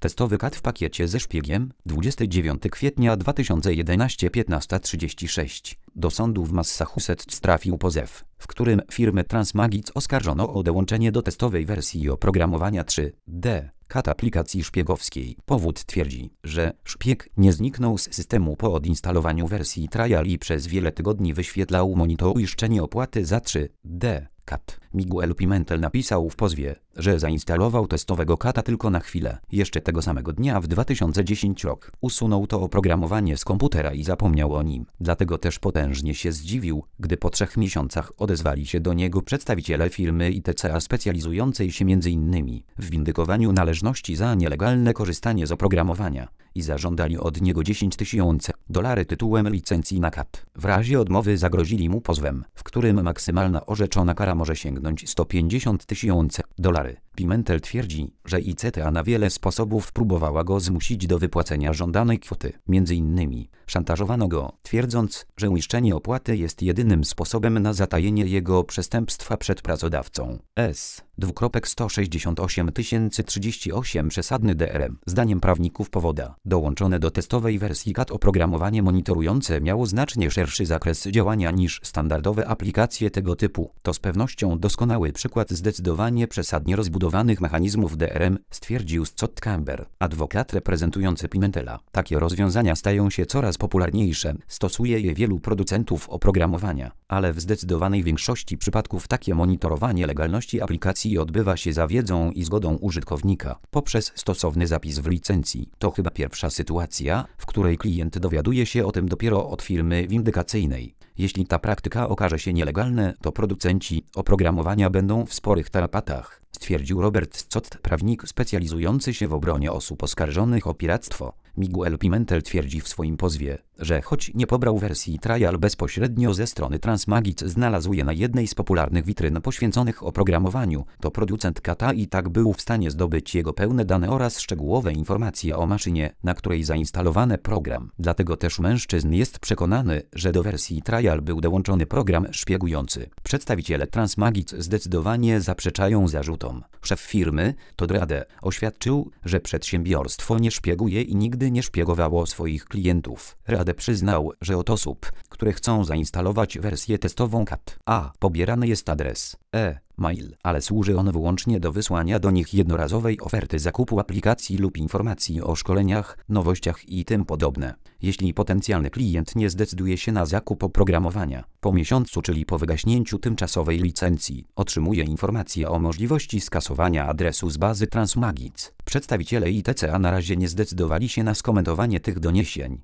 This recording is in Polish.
Testowy kat w pakiecie ze szpiegiem, 29 kwietnia 2011, 15:36. Do sądu w Massachusetts trafił pozew, w którym firmę Transmagic oskarżono o dołączenie do testowej wersji oprogramowania 3D kat aplikacji szpiegowskiej. Powód twierdzi, że szpieg nie zniknął z systemu po odinstalowaniu wersji trial i przez wiele tygodni wyświetlał monitor uiszczenie opłaty za 3D kat. Miguel Pimentel napisał w pozwie, że zainstalował testowego kata tylko na chwilę. Jeszcze tego samego dnia w 2010 rok usunął to oprogramowanie z komputera i zapomniał o nim. Dlatego też potężnie się zdziwił, gdy po 3 miesiącach odezwali się do niego przedstawiciele firmy ITCA specjalizującej się m.in. w windykowaniu należności za nielegalne korzystanie z oprogramowania i zażądali od niego $10,000 tytułem licencji na kat. W razie odmowy zagrozili mu pozwem, w którym maksymalna orzeczona kara może sięgnąć $150,000. Pimentel twierdzi, że ITCA na wiele sposobów próbowała go zmusić do wypłacenia żądanej kwoty. Między innymi szantażowano go, twierdząc, że uiszczenie opłaty jest jedynym sposobem na zatajenie jego przestępstwa przed pracodawcą. S. 168 przesadny DRM. Zdaniem prawników powoda, dołączone do testowej wersji kat oprogramowanie monitorujące miało znacznie szerszy zakres działania niż standardowe aplikacje tego typu. To z pewnością doskonały przykład zdecydowanie przesadnie rozbudowanych mechanizmów DRM, stwierdził Scott Camber, adwokat reprezentujący Pimentela. Takie rozwiązania stają się coraz popularniejsze, stosuje je wielu producentów oprogramowania, ale w zdecydowanej większości przypadków takie monitorowanie legalności aplikacji odbywa się za wiedzą i zgodą użytkownika poprzez stosowny zapis w licencji. To chyba pierwsza sytuacja, w której klient dowiaduje się o tym dopiero od firmy windykacyjnej. Jeśli ta praktyka okaże się nielegalna, to producenci oprogramowania będą w sporych tarapatach, stwierdził Robert Scott, prawnik specjalizujący się w obronie osób oskarżonych o piractwo. Miguel Pimentel twierdzi w swoim pozwie, że choć nie pobrał wersji trial bezpośrednio ze strony Transmagic, znalazł je na jednej z popularnych witryn poświęconych oprogramowaniu, to producent kata i tak był w stanie zdobyć jego pełne dane oraz szczegółowe informacje o maszynie, na której zainstalowano program. Dlatego też mężczyzn jest przekonany, że do wersji trial był dołączony program szpiegujący. Przedstawiciele Transmagic zdecydowanie zaprzeczają zarzutom. Szef firmy, Todd Rade, oświadczył, że przedsiębiorstwo nie szpieguje i nigdy nie szpiegowało swoich klientów. Rade przyznał, że od osób, które chcą zainstalować wersję testową kat, pobierany jest adres e-mail, ale służy on wyłącznie do wysłania do nich jednorazowej oferty zakupu aplikacji lub informacji o szkoleniach, nowościach i tym podobne. Jeśli potencjalny klient nie zdecyduje się na zakup oprogramowania, po miesiącu, czyli po wygaśnięciu tymczasowej licencji, otrzymuje informację o możliwości skasowania adresu z bazy Transmagic. Przedstawiciele ITCA na razie nie zdecydowali się na skomentowanie tych doniesień.